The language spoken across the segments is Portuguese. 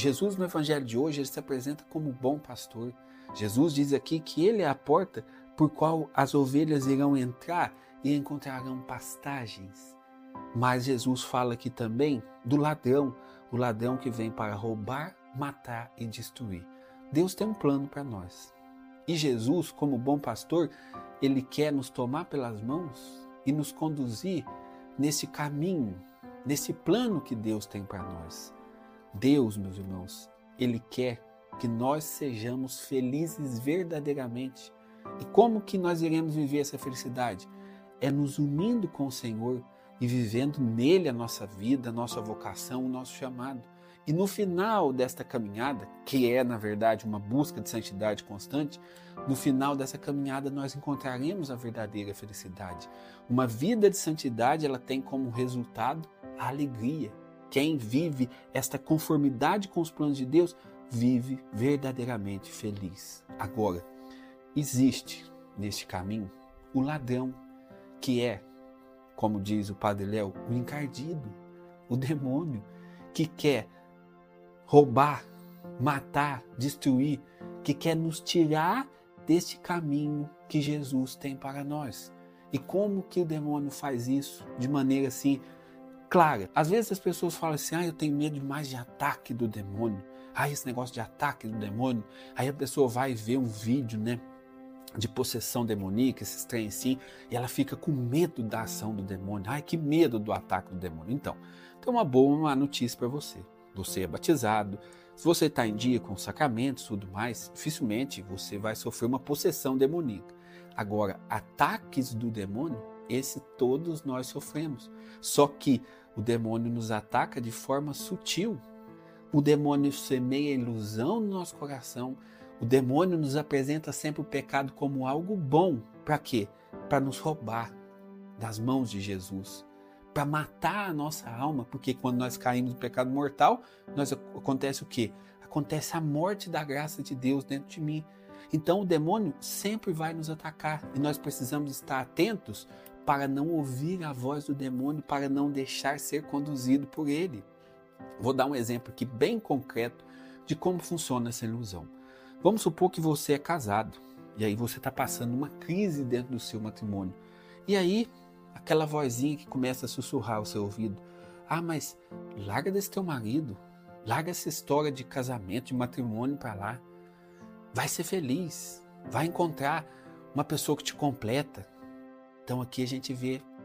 Jesus no evangelho de hoje, ele se apresenta como o bom pastor. Jesus diz aqui que ele é a porta por qual as ovelhas irão entrar e encontrarão pastagens. Mas Jesus fala aqui também do ladrão, o ladrão que vem para roubar, matar e destruir. Deus tem um plano para nós. E Jesus, como bom pastor, ele quer nos tomar pelas mãos e nos conduzir nesse caminho, nesse plano que Deus tem para nós. Deus, meus irmãos, ele quer que nós sejamos felizes verdadeiramente. E como que nós iremos viver essa felicidade? É nos unindo com o Senhor e vivendo nele a nossa vida, a nossa vocação, o nosso chamado. E no final desta caminhada, que é na verdade uma busca de santidade constante, no final dessa caminhada nós encontraremos a verdadeira felicidade. Uma vida de santidade, ela tem como resultado a alegria. Quem vive esta conformidade com os planos de Deus, vive verdadeiramente feliz. Agora, existe neste caminho o ladrão, que é, como diz o Padre Léo, o encardido, o demônio, que quer roubar, matar, destruir, que quer nos tirar deste caminho que Jesus tem para nós. E como que o demônio faz isso de maneira assim clara? Às vezes as pessoas falam assim, eu tenho medo demais de ataque do demônio. Esse negócio de ataque do demônio. Aí a pessoa vai ver um vídeo, de possessão demoníaca, esses trem assim, e ela fica com medo da ação do demônio. Que medo do ataque do demônio. Então, tem uma boa notícia para você. Você é batizado, se você está em dia com os sacramentos e tudo mais, dificilmente você vai sofrer uma possessão demoníaca. Agora, ataques do demônio, esse todos nós sofremos. Só que o demônio nos ataca de forma sutil. O demônio semeia ilusão no nosso coração. O demônio nos apresenta sempre o pecado como algo bom. Para quê? Para nos roubar das mãos de Jesus. Para matar a nossa alma, porque quando nós caímos no pecado mortal, acontece o quê? Acontece a morte da graça de Deus dentro de mim. Então o demônio sempre vai nos atacar e nós precisamos estar atentos para não ouvir a voz do demônio, para não deixar ser conduzido por ele. Vou dar um exemplo aqui bem concreto de como funciona essa ilusão. Vamos supor que você é casado e aí você está passando uma crise dentro do seu matrimônio. E aí aquela vozinha que começa a sussurrar ao seu ouvido, mas larga desse teu marido, larga essa história de casamento, de matrimônio para lá, vai ser feliz, vai encontrar uma pessoa que te completa. Então aqui a gente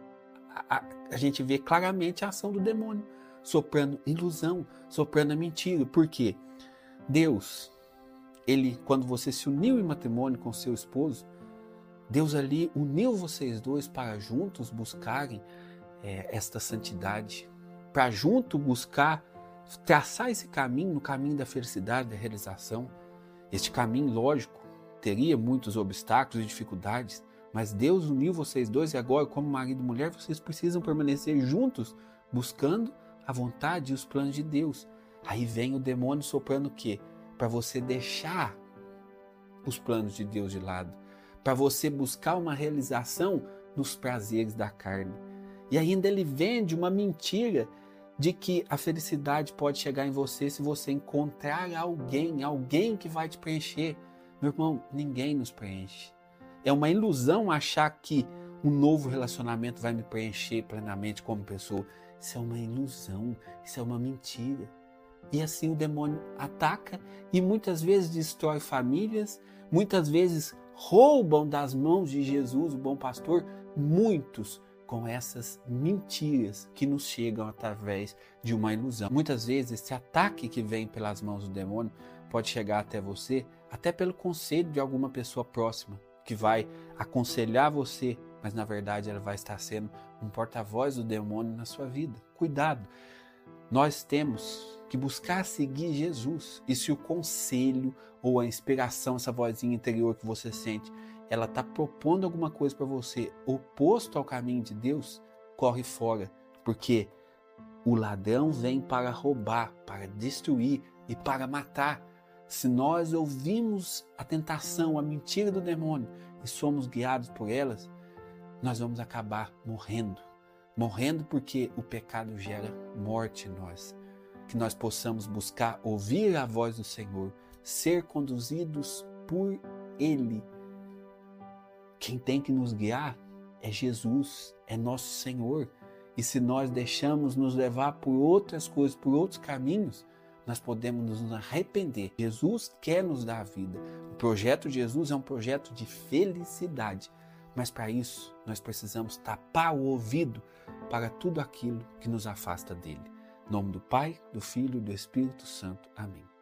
vê claramente a ação do demônio, soprando ilusão, soprando a mentira. Por quê? Deus, quando você se uniu em matrimônio com seu esposo, Deus ali uniu vocês dois para juntos buscarem esta santidade, para junto buscar traçar esse caminho, no caminho da felicidade, da realização. Este caminho, lógico, teria muitos obstáculos e dificuldades, mas Deus uniu vocês dois e agora, como marido e mulher, vocês precisam permanecer juntos, buscando a vontade e os planos de Deus. Aí vem o demônio soprando o quê? Para você deixar os planos de Deus de lado, para você buscar uma realização nos prazeres da carne. E ainda ele vende uma mentira de que a felicidade pode chegar em você se você encontrar alguém que vai te preencher. Meu irmão, ninguém nos preenche. É uma ilusão achar que um novo relacionamento vai me preencher plenamente como pessoa. Isso é uma ilusão, isso é uma mentira. E assim o demônio ataca e muitas vezes destrói famílias, muitas vezes roubam das mãos de Jesus, o bom pastor, muitos com essas mentiras que nos chegam através de uma ilusão. Muitas vezes esse ataque que vem pelas mãos do demônio pode chegar até você, até pelo conselho de alguma pessoa próxima, que vai aconselhar você, mas na verdade ela vai estar sendo um porta-voz do demônio na sua vida. Cuidado! Nós temos que buscar seguir Jesus. E se o conselho ou a inspiração, essa vozinha interior que você sente, ela está propondo alguma coisa para você oposto ao caminho de Deus, corre fora. Porque o ladrão vem para roubar, para destruir e para matar. Se nós ouvimos a tentação, a mentira do demônio e somos guiados por elas, nós vamos acabar morrendo. Morrendo porque o pecado gera morte em nós. que nós possamos buscar ouvir a voz do Senhor, ser conduzidos por Ele. Quem tem que nos guiar é Jesus, é nosso Senhor. E se nós deixamos nos levar por outras coisas, por outros caminhos, nós podemos nos arrepender. Jesus quer nos dar a vida. O projeto de Jesus é um projeto de felicidade. Mas para isso, nós precisamos tapar o ouvido para tudo aquilo que nos afasta dele. Em nome do Pai, do Filho e do Espírito Santo. Amém.